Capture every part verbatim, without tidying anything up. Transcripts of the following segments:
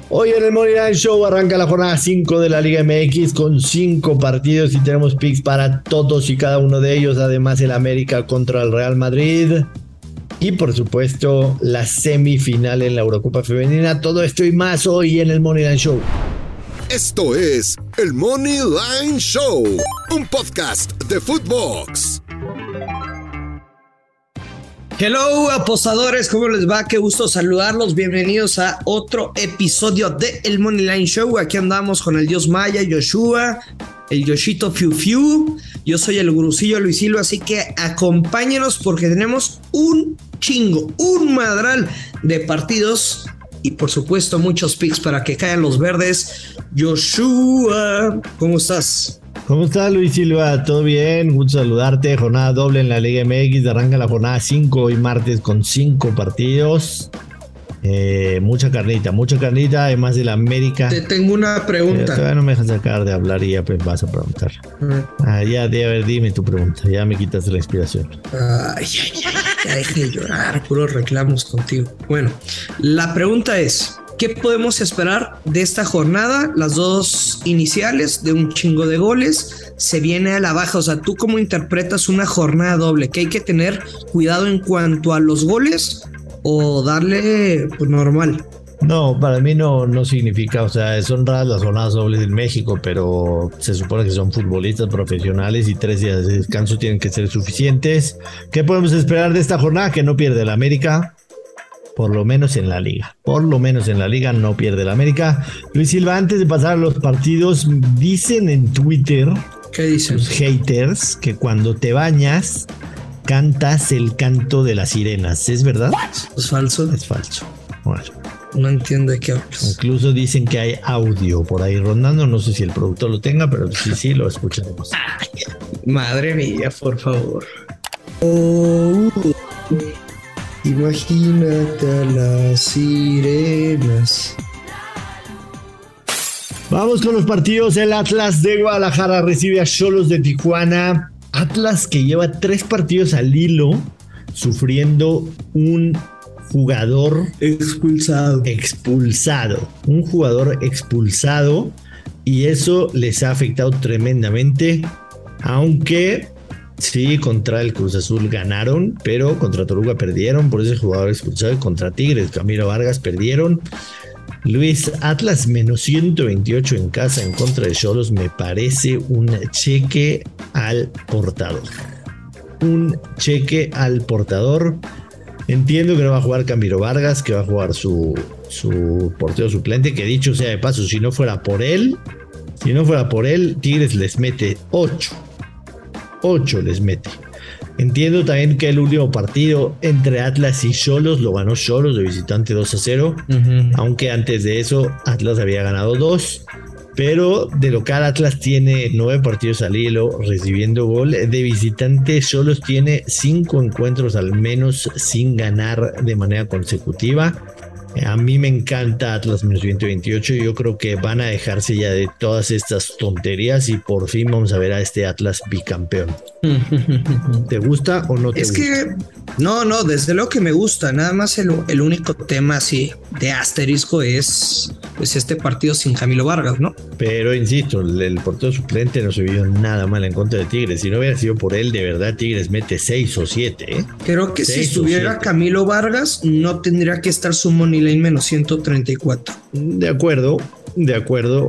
Hoy en el Money Line Show arranca la jornada cinco de la Liga M X con cinco partidos y tenemos picks para todos y cada uno de ellos. Además el América contra el Real Madrid y por supuesto la semifinal en la Eurocopa Femenina. Todo esto y más hoy en el Money Line Show. Esto es el Money Line Show, un podcast de Footbox. Hello, apostadores, ¿cómo les va? Qué gusto saludarlos. Bienvenidos a otro episodio de El Money Line Show. Aquí andamos con el Dios Maya, Yoshua, el Yoshito Fiu Fiu. Yo soy el gurusillo Luis Silva, así que acompáñenos porque tenemos un chingo, un madral de partidos y por supuesto muchos picks para que caigan los verdes. Yoshua, ¿cómo estás? ¿Cómo estás, Luis Silva? ¿Todo bien? Gusto saludarte. Jornada doble en la Liga M X. Arranca la jornada cinco hoy martes con cinco partidos. Eh, mucha carnita, mucha carnita, además de la América. Te tengo una pregunta. Eh, todavía no me dejas sacar de hablar y ya pues vas a preguntar. Uh-huh. Ah, ya, de, a ver, dime tu pregunta. Ya me quitas la inspiración. Ay, ay, ay, ya deje de llorar. Puros reclamos contigo. Bueno, la pregunta es: ¿qué podemos esperar de esta jornada? Las dos iniciales de un chingo de goles. Se viene a la baja. O sea, ¿tú cómo interpretas una jornada doble? ¿Que hay que tener cuidado en cuanto a los goles o darle pues normal? No, para mí no, no significa, o sea, son raras las jornadas dobles en México, pero se supone que son futbolistas profesionales y tres días de descanso tienen que ser suficientes. ¿Qué podemos esperar de esta jornada? Que no pierde el América. Por lo menos en la liga. Por lo menos en la liga no pierde la América. Luis Silva, antes de pasar a los partidos, dicen en Twitter, ¿qué dicen los haters, que cuando te bañas cantas el canto de las sirenas? ¿Es verdad? ¿Es falso? Es falso. Bueno. No entiendo de qué hablas. Incluso dicen que hay audio por ahí rondando. No sé si el productor lo tenga, pero sí, sí, lo escucharemos. Ay, madre mía, por favor. Oh. Imagínate a las sirenas. Vamos con los partidos. El Atlas de Guadalajara recibe a Xolos de Tijuana. Atlas que lleva tres partidos al hilo sufriendo un jugador expulsado. Expulsado. Un jugador expulsado. Y eso les ha afectado tremendamente. Aunque sí, contra el Cruz Azul ganaron, pero contra Toluca perdieron por ese jugador expulsado. Y contra Tigres, Camilo Vargas, perdieron. Luis, Atlas menos ciento veintiocho en casa en contra de Xolos me parece un cheque al portador. Un cheque al portador. Entiendo que no va a jugar Camilo Vargas, que va a jugar su, su portero suplente, que dicho sea de paso, si no fuera por él, si no fuera por él, Tigres les mete ocho. ocho les mete. Entiendo también que el último partido entre Atlas y Xolos lo ganó Xolos de visitante dos a cero, uh-huh. Aunque antes de eso Atlas había ganado dos, pero de local Atlas tiene nueve partidos al hilo recibiendo gol. De visitante Xolos tiene cinco encuentros al menos sin ganar de manera consecutiva. A mí me encanta Atlas menos ciento veintiocho. Yo creo que van a dejarse ya de todas estas tonterías y por fin vamos a ver a este Atlas bicampeón. ¿Te gusta o no te es gusta? Es que no, no, desde luego que me gusta. Nada más el, el único tema así de asterisco es pues este partido sin Camilo Vargas, ¿no? Pero insisto, el, el portero suplente no se vio nada mal en contra de Tigres. Si no hubiera sido por él, de verdad Tigres mete seis o siete, ¿eh? Creo que si estuviera Camilo Vargas no tendría que estar su money line menos ciento treinta y cuatro. De acuerdo, de acuerdo.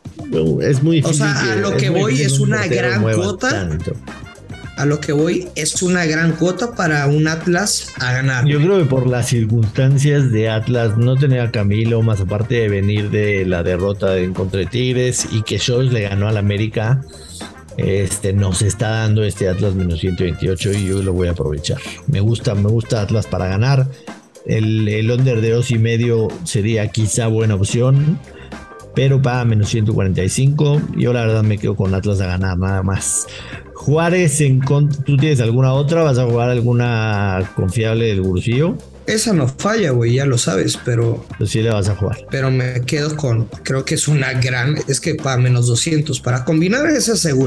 Es muy difícil. O sea, a lo que voy es una gran cuota. Tanto. A lo que voy es una gran cuota para un Atlas a ganar. Yo creo que por las circunstancias de Atlas, no tener a Camilo, más aparte de venir de la derrota en contra de Tigres y que Xolos le ganó al América, este, nos está dando este Atlas menos ciento veintiocho y yo lo voy a aprovechar. Me gusta, me gusta Atlas para ganar. El, el under de dos y medio sería quizá buena opción, pero paga menos ciento cuarenta y cinco. Yo la verdad me quedo con Atlas a ganar, nada más. Juárez en contra. ¿Tú tienes alguna otra? ¿Vas a jugar alguna confiable del Gurusillo? Esa no falla, güey, ya lo sabes, pero... Pues sí le vas a jugar. Pero me quedo con... Creo que es una gran... Es que para menos doscientos. Para combinar esa segura.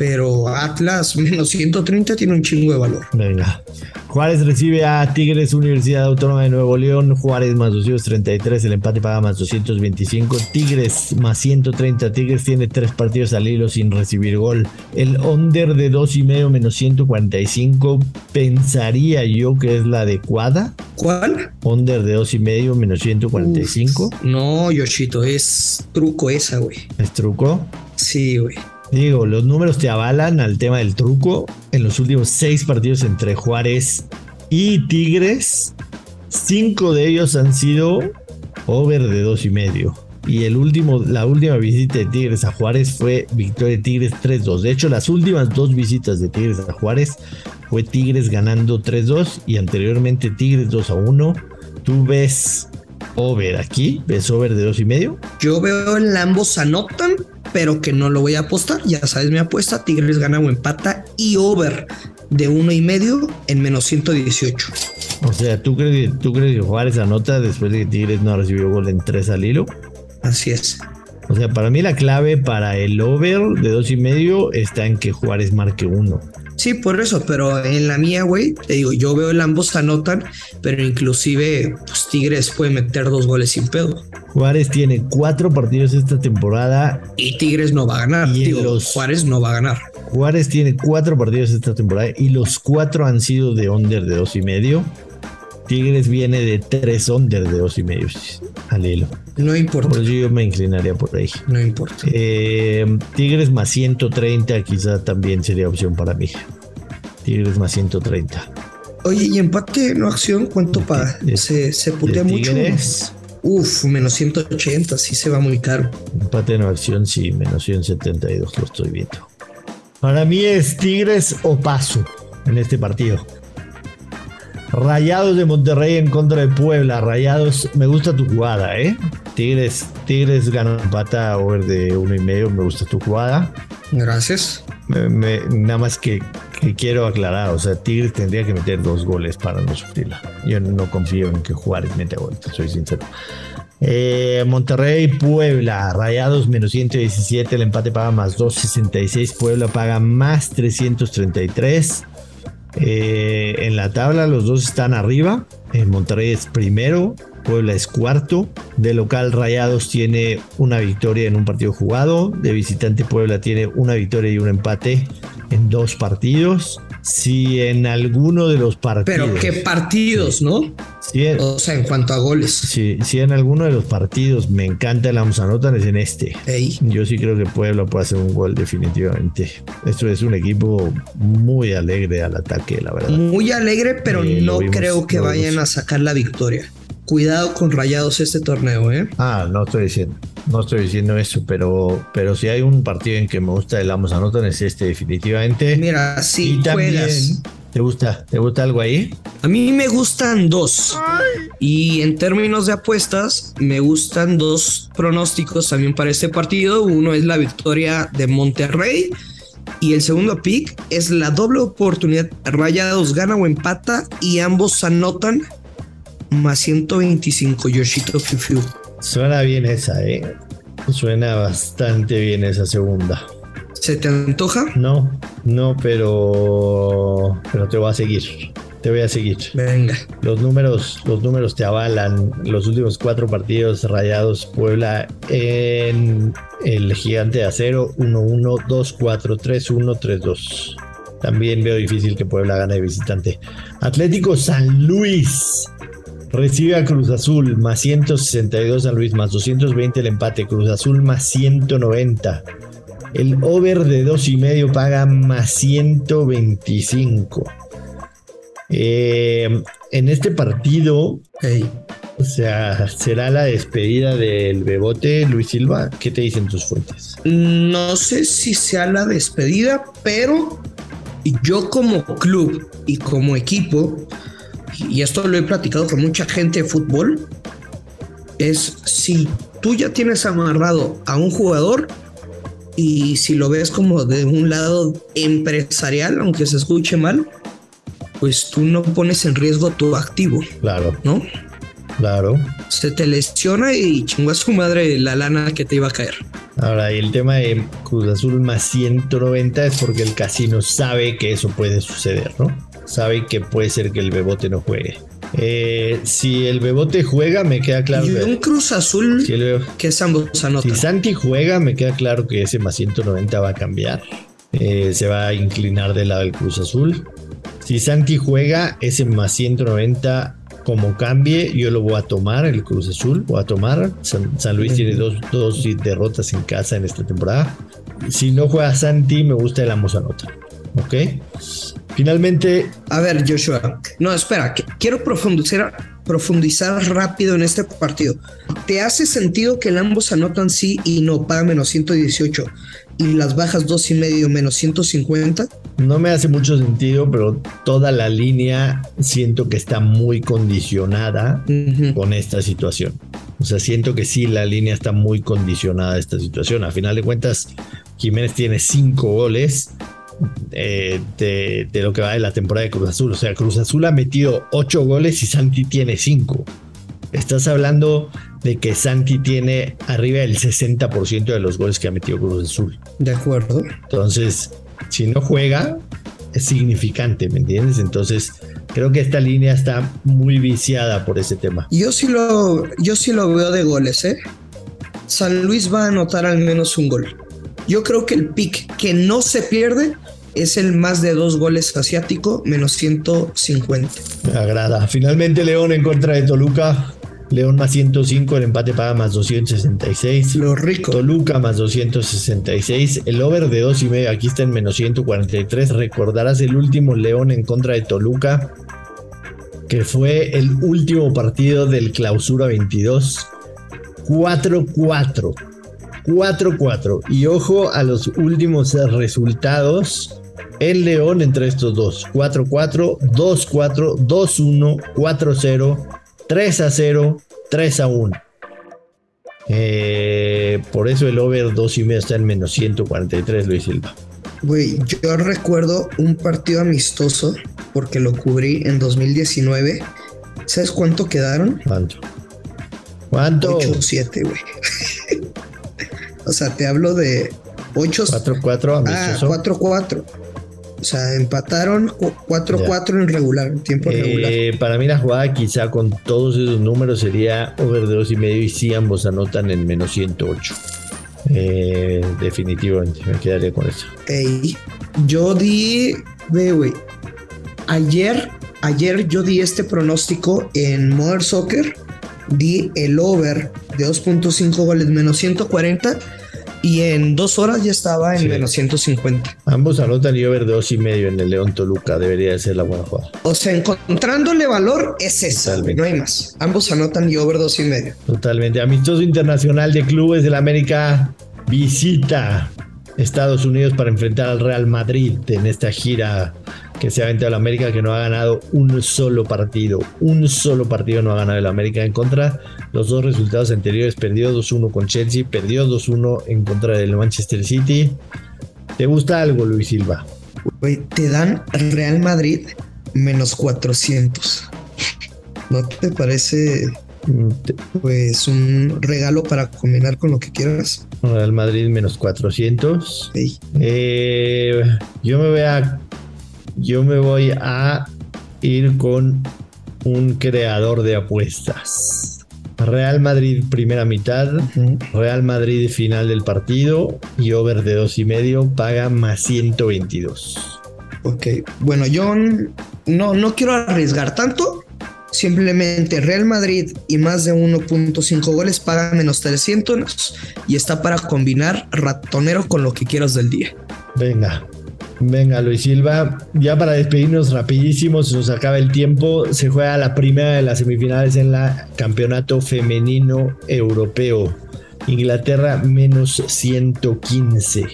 pero Atlas menos ciento treinta tiene un chingo de valor. Venga. Juárez recibe a Tigres, Universidad Autónoma de Nuevo León. Juárez más doscientos treinta y tres, el empate paga más doscientos veinticinco. Tigres más ciento treinta. Tigres tiene tres partidos al hilo sin recibir gol. El under de dos y medio menos ciento cuarenta y cinco pensaría yo que es la adecuada. ¿Cuál? Under de dos y medio menos ciento cuarenta y cinco. Uf, no, Yoshito, es truco esa, güey. ¿Es truco? Sí, güey. Digo, los números te avalan al tema del truco. En los últimos seis partidos entre Juárez y Tigres, cinco de ellos han sido over de dos y medio. Y el último, la última visita de Tigres a Juárez fue victoria de Tigres tres dos. De hecho, las últimas dos visitas de Tigres a Juárez fue Tigres ganando tres dos y anteriormente Tigres dos a uno. ¿Tú ves over aquí? ¿Ves over de dos y medio? Yo veo en ambos anotan, pero que no lo voy a apostar. Ya sabes mi apuesta, Tigres gana o empata y over de uno y medio en menos ciento dieciocho. O sea, ¿tú crees, ¿tú crees que Juárez anota después de que Tigres no recibió gol en tres al hilo? Así es. O sea, para mí la clave para el over de dos y medio está en que Juárez marque uno. Sí, por eso, pero en la mía, güey, te digo, yo veo el ambos anotan, pero inclusive pues, Tigres puede meter dos goles sin pedo. Juárez tiene cuatro partidos esta temporada. Y Tigres no va a ganar. Y digo, los... Juárez no va a ganar. Juárez tiene cuatro partidos esta temporada y los cuatro han sido de under de dos y medio. Tigres viene de tres under de dos y medio al hilo. No importa. Por eso yo me inclinaría por ahí. No importa. Eh, Tigres más ciento treinta quizá también sería opción para mí. Tigres más ciento treinta. Oye, ¿y empate no acción? ¿Cuánto paga? ¿Se, se putea mucho? Uf, menos ciento ochenta, sí se va muy caro. Empate no acción, sí, menos ciento setenta y dos, lo estoy viendo. Para mí es Tigres o paso en este partido. Rayados de Monterrey en contra de Puebla. Rayados, me gusta tu jugada, ¿eh? Tigres, Tigres gana empata over de uno y medio. Me gusta tu jugada. Gracias. Me, me, nada más que, que quiero aclarar, o sea, Tigres tendría que meter dos goles para no sufrirla. Yo no confío en que Juárez meta gol, soy sincero. Eh, Monterrey, Puebla, Rayados menos ciento diecisiete, el empate paga más doscientos sesenta y seis, Puebla paga más trescientos treinta y tres. Eh, en la tabla los dos están arriba. En Monterrey es primero, Puebla es cuarto. De local Rayados tiene una victoria en un partido jugado. De visitante Puebla tiene una victoria y un empate en dos partidos. Si en alguno de los partidos... Pero qué partidos, sí, ¿no? Si en, o sea, en cuanto a goles. Si, si en alguno de los partidos me encanta el ambos anotan es en este. Ey. Yo sí creo que Puebla puede hacer un gol definitivamente. Esto es un equipo muy alegre al ataque, la verdad. Muy alegre, pero eh, no vimos, creo que vayan vimos. a sacar la victoria. Cuidado con Rayados este torneo, ¿eh? Ah, no estoy diciendo, no estoy diciendo eso, pero, pero si hay un partido en que me gusta el ambos anotan es este definitivamente. Mira, si y juegas. También, ¿te gusta, ¿te gusta algo ahí? A mí me gustan dos. Ay. Y en términos de apuestas, me gustan dos pronósticos también para este partido. Uno es la victoria de Monterrey. Y el segundo pick es la doble oportunidad. Rayados gana o empata y ambos anotan. Más ciento veinticinco, Yoshito Fiu Fiu. Suena bien esa, ¿eh? Suena bastante bien esa segunda. ¿Se te antoja? No, no, pero... Pero te voy a seguir. Te voy a seguir. Venga. Los números, los números te avalan. Los últimos cuatro partidos Rayados Puebla en el Gigante de Acero. uno uno, dos cuatro, tres uno, tres dos. También veo difícil que Puebla gane de visitante. Atlético San Luis recibe a Cruz Azul, más ciento sesenta y dos San Luis, más doscientos veinte el empate. Cruz Azul más ciento noventa. El over de dos y medio paga más ciento veinticinco. Eh, en este partido, hey. o sea, será la despedida del Bebote Luis Silva. ¿Qué te dicen tus fuentes? No sé si sea la despedida, pero yo como club y como equipo, y esto lo he platicado con mucha gente de fútbol, es si tú ya tienes amarrado a un jugador y si lo ves como de un lado empresarial, aunque se escuche mal, pues tú no pones en riesgo tu activo. Claro. ¿No? Claro. Se te lesiona y chingó a su madre la lana que te iba a caer. Ahora, y el tema de Cruz Azul más ciento noventa es porque el casino sabe que eso puede suceder, ¿no? Sabe que puede ser que el Bebote no juegue. Eh, si el Bebote juega, me queda claro. Y un Cruz Azul si el, que es ambos anotan. Si Santi juega, me queda claro que ese más ciento noventa va a cambiar. Eh, se va a inclinar del lado del Cruz Azul. Si Santi juega, ese más ciento noventa como cambie, yo lo voy a tomar, el Cruz Azul, voy a tomar. San, San Luis uh-huh. tiene dos, dos derrotas en casa en esta temporada. Si no juega Santi, me gusta el ambos anotan. ¿Ok? Finalmente... A ver, Joshua. No, espera. Quiero profundizar, profundizar rápido en este partido. ¿Te hace sentido que el ambos anotan sí y no paga menos ciento dieciocho y las bajas dos y medio menos ciento cincuenta? No me hace mucho sentido, pero toda la línea siento que está muy condicionada uh-huh. con esta situación. O sea, siento que sí, la línea está muy condicionada a esta situación. A final de cuentas, Jiménez tiene cinco goles eh, de, de lo que va de la temporada de Cruz Azul. O sea, Cruz Azul ha metido ocho goles y Santi tiene cinco. Estás hablando de que Santi tiene arriba del sesenta por ciento de los goles que ha metido Cruz Azul. De acuerdo. Entonces, si no juega, es significante, ¿me entiendes? Entonces, creo que esta línea está muy viciada por ese tema. Yo sí lo, yo sí lo veo de goles, ¿eh? San Luis va a anotar al menos un gol. Yo creo que el pick que no se pierde es el más de dos goles asiático, menos ciento cincuenta. Me agrada. Finalmente, León en contra de Toluca. León más ciento cinco, el empate paga más doscientos sesenta y seis. Lo rico. Toluca más doscientos sesenta y seis. El over de dos y medio aquí está en menos ciento cuarenta y tres. Recordarás el último León en contra de Toluca, que fue el último partido del Clausura veintidós. cuatro cuatro. cuatro cuatro. Y ojo a los últimos resultados en León entre estos dos. cuatro cuatro, dos cuatro, dos uno, cuatro cero. tres a cero, tres a uno. Eh, por eso el over dos y medio está en menos ciento cuarenta y tres, Luis Silva. Güey, yo recuerdo un partido amistoso porque lo cubrí en dos mil diecinueve. ¿Sabes cuánto quedaron? ¿Cuánto? ¿Cuánto? ocho siete, güey. O sea, te hablo de ocho cuatro cuatro amistoso. Ah, cuatro cuatro. O sea, empataron cuatro cuatro en regular, en tiempo eh, regular. Para mí la jugada quizá con todos esos números sería over de dos y medio y sí ambos anotan en menos ciento ocho. Eh, definitivamente, me quedaría con eso. Ey, yo di, ve, güey, ayer, ayer yo di este pronóstico en Modern Soccer, di el over de dos punto cinco goles menos ciento cuarenta. Y en dos horas ya estaba en sí. menos ciento cincuenta. Ambos anotan y over de dos y medio en el León Toluca. Debería de ser la buena jugada. O sea, encontrándole valor es esa. No hay más. Ambos anotan y over dos y medio. Totalmente. Amistoso internacional de clubes del América visita Estados Unidos para enfrentar al Real Madrid en esta gira que se ha aventado el América, que no ha ganado un solo partido. Un solo partido no ha ganado el América en contra. Los dos resultados anteriores: perdió dos uno con Chelsea, perdió dos uno en contra del Manchester City. ¿Te gusta algo, Luis Silva? Güey, te dan Real Madrid menos cuatrocientos. ¿No te parece pues un regalo para combinar con lo que quieras? Real Madrid menos cuatrocientos. Sí. Eh, yo me voy a Yo me voy a ir con un creador de apuestas. Real Madrid primera mitad, uh-huh. Real Madrid final del partido y over de dos y medio paga más ciento veintidós. Ok, bueno, yo no, no quiero arriesgar tanto. Simplemente Real Madrid y más de uno punto cinco goles paga menos trescientos y está para combinar ratonero con lo que quieras del día. Venga. Venga, Luis Silva, ya para despedirnos rapidísimo, se nos acaba el tiempo. Se juega la primera de las semifinales en la campeonato femenino europeo. Inglaterra menos ciento quince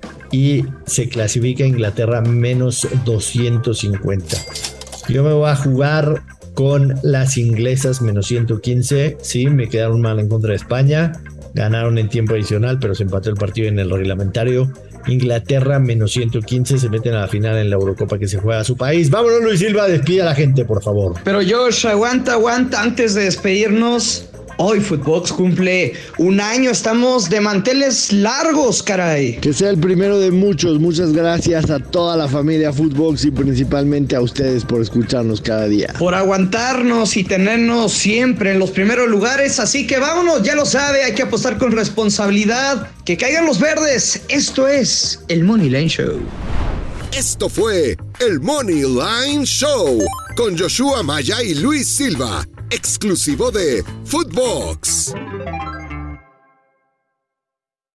y se clasifica Inglaterra menos doscientos cincuenta. Yo me voy a jugar con las inglesas menos ciento quince. Sí, me quedaron mal en contra de España. Ganaron en tiempo adicional, pero se empató el partido en el reglamentario. Inglaterra menos ciento quince, se meten a la final en la Eurocopa que se juega a su país. Vámonos, Luis Silva, despide a la gente, por favor. Pero Josh, aguanta, aguanta, antes de despedirnos. Hoy Footbox cumple un año, estamos de manteles largos, caray. Que sea el primero de muchos. Muchas gracias a toda la familia Footbox y principalmente a ustedes por escucharnos cada día. Por aguantarnos y tenernos siempre en los primeros lugares. Así que vámonos, ya lo sabe, hay que apostar con responsabilidad. Que caigan los verdes. Esto es el Money Line Show. Esto fue el Money Line Show con Joshua Maya y Luis Silva, exclusivo de Footbox.